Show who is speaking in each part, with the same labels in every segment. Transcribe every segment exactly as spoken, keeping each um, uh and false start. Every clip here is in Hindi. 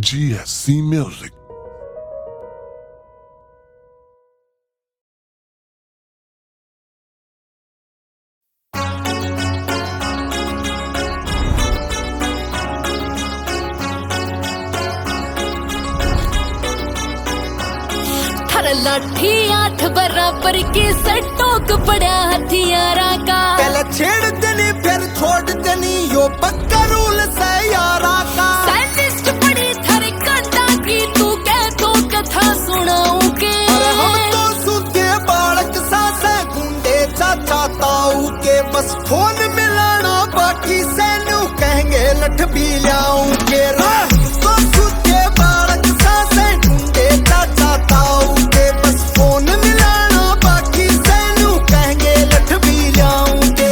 Speaker 1: G S C Music.
Speaker 2: लाठी आठ बराबर की सटोक पड़ा हथियारा का।
Speaker 3: पहले छेड़ देनी फिर छोड़ देनी यो पक्का रूल से यारा का।
Speaker 2: साइंटिस्ट पड़ी थारे कंडा की तू कह तो कथा सुनाऊं के।
Speaker 3: अरे हम तो सूखे बालक सासे गुंडे चाचा ताऊ के बस फोन मिलाना बाकी सैनू कहेंगे लठ भी लाऊं के। तो सूखे बालक सासे गुंडे चाचा ताऊ के बस फोन मिलाना बाकी सैनू कहेंगे लठ भी लाऊं के।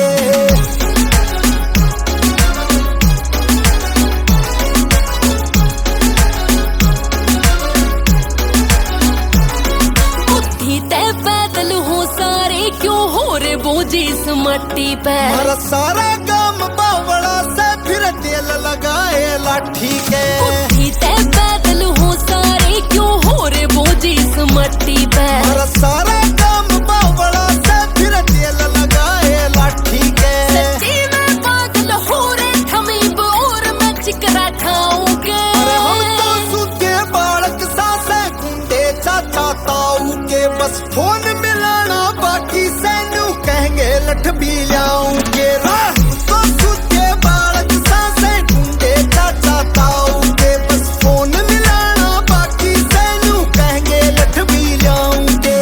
Speaker 2: बुद्धि ते पैदल हो सारे क्यों हो रे बोझी इस मट्टी पे।
Speaker 3: हमारा सारा काम बावड़ा से फिर तेल लगाए लाठी के।
Speaker 2: बुद्धि ते पैदल हो सारे क्यों हो रे बोझी इस मट्टी पे।
Speaker 3: हमारा सारा काम बावड़ा से फिर तेल लगाए लाठी के।
Speaker 2: सच्ची में पागल हो रे थमीब और मैं चिकरा खाऊंगे।
Speaker 3: अरे हम तो सूखे बालक सासे गुंडे चाचा ताऊ के बस फोन मिलाना बाकी सैनू कहेंगे लठ भी लाऊं के। तो सूखे बालक सासे गुंडे चाचा ताऊ के बस फोन मिलाना बाकी सैनू कहेंगे लठ भी लाऊं के।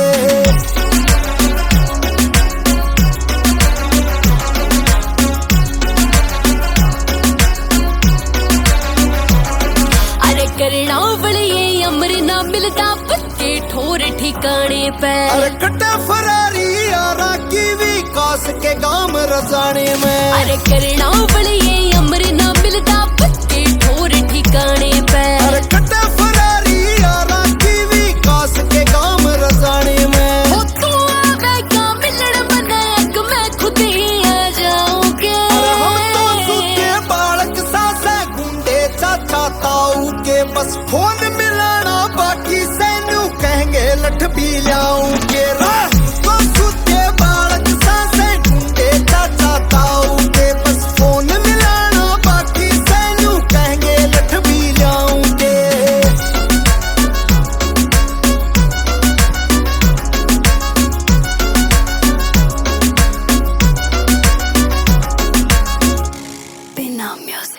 Speaker 2: अरे करना बड़ी ये अमर ना मिलता पक्के ठोर ठिकाने पे।
Speaker 3: अरे कट्टा फरारी यारा की विकास के गांव रजाने में।
Speaker 2: अरे करना बड़ी ये अमर ना मिलता पक्के ठोर ठिकाने पे।
Speaker 3: अरे कट्टा फरारी यारा की विकास के गांव रजाने में।
Speaker 2: हो तू आवेगा मिलड़ बने एक मैं खुद ही आ जाऊंगे।
Speaker 3: अरे हम तो सूखे बालक सासे गुंडे चाचा ताऊ के बस फोन मिलाना बाकी सैनू कहेंगे लठ भी लाऊं के। तो सूखे बालक सासे गुंडे चाचा ताऊ के बस फोन मिलाना बाकी सैनू कहेंगे लठ भी लाऊं के।
Speaker 2: बिना म्यूजिक